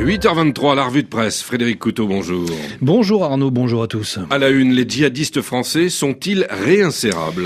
8h23, la revue de presse. Frédéric Couteau, bonjour. Bonjour Arnaud, bonjour à tous. À la une, les djihadistes français sont-ils réinsérables ?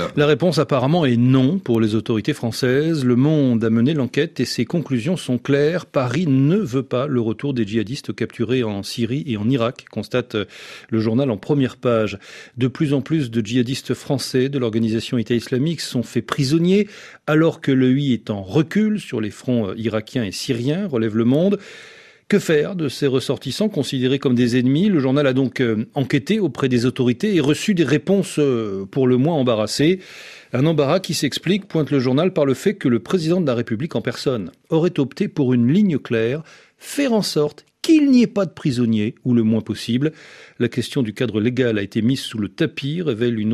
La réponse apparemment est non pour les autorités françaises. Le Monde a mené l'enquête et ses conclusions sont claires. Paris ne veut pas le retour des djihadistes capturés en Syrie et en Irak, constate le journal en première page. De plus en plus de djihadistes français de l'organisation État islamique sont faits prisonniers alors que l'EI est en recul sur les fronts irakiens et syriens, relève le Monde. Que faire de ces ressortissants considérés comme des ennemis ? Le journal a donc enquêté auprès des autorités et reçu des réponses pour le moins embarrassées. Un embarras qui s'explique, pointe le journal, par le fait que le président de la République en personne aurait opté pour une ligne claire, faire en sorte qu'il n'y ait pas de prisonniers, ou le moins possible. La question du cadre légal a été mise sous le tapis, révèle une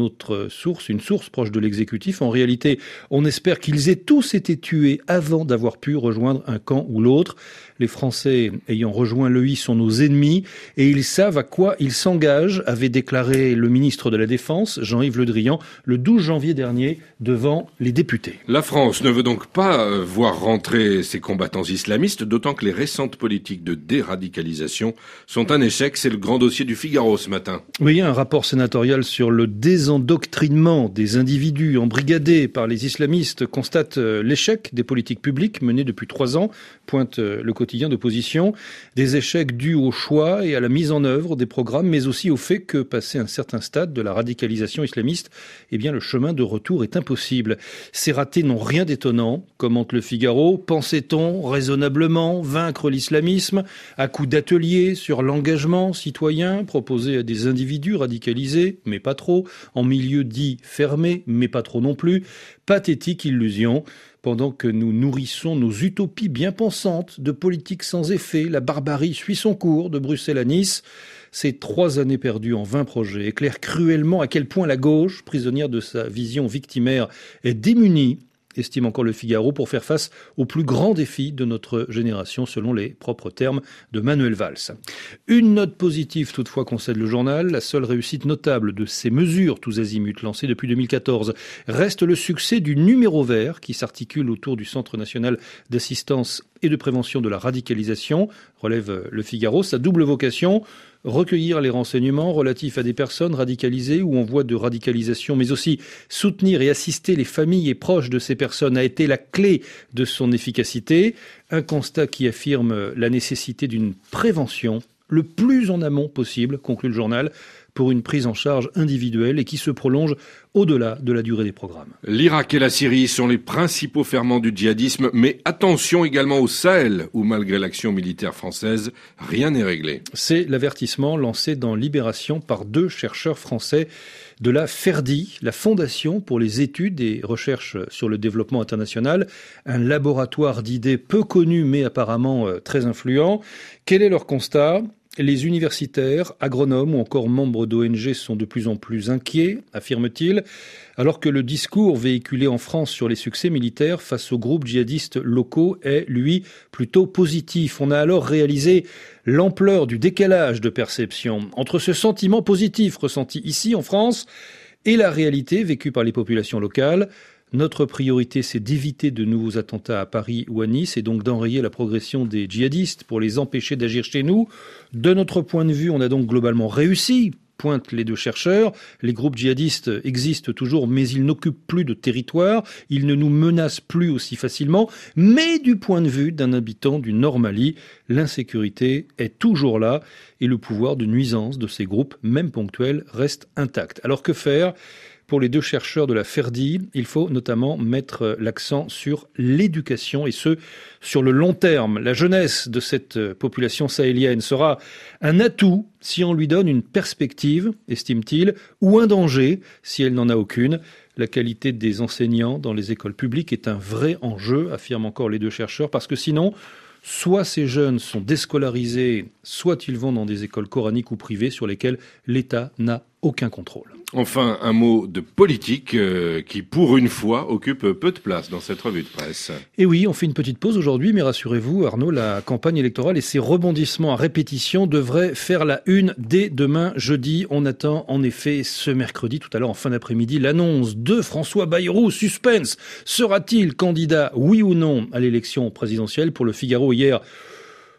source proche de l'exécutif. En réalité, on espère qu'ils aient tous été tués avant d'avoir pu rejoindre un camp ou l'autre. Les Français ayant rejoint l'EI sont nos ennemis et ils savent à quoi ils s'engagent, avait déclaré le ministre de la Défense, Jean-Yves Le Drian, le 12 janvier dernier devant les députés. La France ne veut donc pas voir rentrer ces combattants islamistes, d'autant que les récentes politiques de déradicalisation sont un échec. C'est le grand dossier du Figaro ce matin. Oui, un rapport sénatorial sur le désendoctrinement des individus embrigadés par les islamistes constate l'échec des politiques publiques menées depuis 3 ans, pointe le quotidien d'opposition, des échecs dus au choix et à la mise en œuvre des programmes, mais aussi au fait que, passé un certain stade de la radicalisation islamiste, eh bien, le chemin de retour est impossible. Ces ratés n'ont rien d'étonnant, commente le Figaro. Pensait-on raisonnablement vaincre l'islamisme à coups d'ateliers sur l'engagement citoyen proposé à des individus radicalisés, mais pas trop, en milieu dit fermé, mais pas trop non plus. Pathétique illusion. Pendant que nous nourrissons nos utopies bien pensantes de politique sans effet, la barbarie suit son cours de Bruxelles à Nice. Ces 3 années perdues en 20 projets éclairent cruellement à quel point la gauche, prisonnière de sa vision victimaire, est démunie, estime encore le Figaro, pour faire face aux plus grands défis de notre génération, selon les propres termes de Manuel Valls. Une note positive toutefois concède le journal. La seule réussite notable de ces mesures tous azimuts lancées depuis 2014 reste le succès du numéro vert qui s'articule autour du Centre national d'assistance et de prévention de la radicalisation, relève le Figaro. Sa double vocation: recueillir les renseignements relatifs à des personnes radicalisées ou en voie de radicalisation, mais aussi soutenir et assister les familles et proches de ces personnes a été la clé de son efficacité. Un constat qui affirme la nécessité d'une prévention le plus en amont possible, conclut le journal, pour une prise en charge individuelle et qui se prolonge au-delà de la durée des programmes. L'Irak et la Syrie sont les principaux ferments du djihadisme, mais attention également au Sahel, où malgré l'action militaire française, rien n'est réglé. C'est l'avertissement lancé dans Libération par 2 chercheurs français de la FERDI, la Fondation pour les études et recherches sur le développement international, un laboratoire d'idées peu connu mais apparemment très influent. Quel est leur constat ? Les universitaires, agronomes ou encore membres d'ONG sont de plus en plus inquiets, affirme-t-il, alors que le discours véhiculé en France sur les succès militaires face aux groupes djihadistes locaux est, lui, plutôt positif. On a alors réalisé l'ampleur du décalage de perception entre ce sentiment positif ressenti ici en France et la réalité vécue par les populations locales. Notre priorité, c'est d'éviter de nouveaux attentats à Paris ou à Nice et donc d'enrayer la progression des djihadistes pour les empêcher d'agir chez nous. De notre point de vue, on a donc globalement réussi, pointent les 2 chercheurs. Les groupes djihadistes existent toujours, mais ils n'occupent plus de territoire. Ils ne nous menacent plus aussi facilement. Mais du point de vue d'un habitant du Nord Mali, l'insécurité est toujours là et le pouvoir de nuisance de ces groupes, même ponctuels, reste intact. Alors que faire ? Pour les 2 chercheurs de la FERDI, il faut notamment mettre l'accent sur l'éducation et ce, sur le long terme. La jeunesse de cette population sahélienne sera un atout si on lui donne une perspective, estime-t-il, ou un danger si elle n'en a aucune. La qualité des enseignants dans les écoles publiques est un vrai enjeu, affirment encore les 2 chercheurs, parce que sinon, soit ces jeunes sont déscolarisés, soit ils vont dans des écoles coraniques ou privées sur lesquelles l'État n'a aucun contrôle. Enfin, un mot de politique qui, pour une fois, occupe peu de place dans cette revue de presse. Et oui, on fait une petite pause aujourd'hui, mais rassurez-vous, Arnaud, la campagne électorale et ses rebondissements à répétition devraient faire la une dès demain jeudi. On attend en effet ce mercredi, tout à l'heure en fin d'après-midi, l'annonce de François Bayrou. Suspense, sera-t-il candidat, oui ou non, à l'élection présidentielle? Pour le Figaro hier,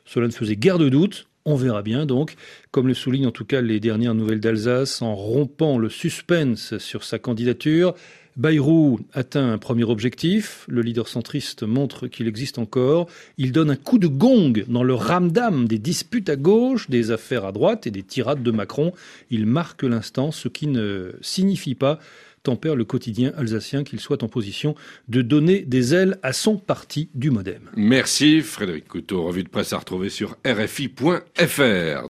Cela ne faisait guère de doute. On verra bien donc, comme le soulignent en tout cas les dernières nouvelles d'Alsace, en rompant le suspense sur sa candidature, Bayrou atteint un premier objectif. Le leader centriste montre qu'il existe encore. Il donne un coup de gong dans le ramdam des disputes à gauche, des affaires à droite et des tirades de Macron. Il marque l'instant, ce qui ne signifie pas, tempère le quotidien alsacien, qu'il soit en position de donner des ailes à son parti du MoDem. Merci Frédéric Couteau. Revue de presse à retrouver sur rfi.fr.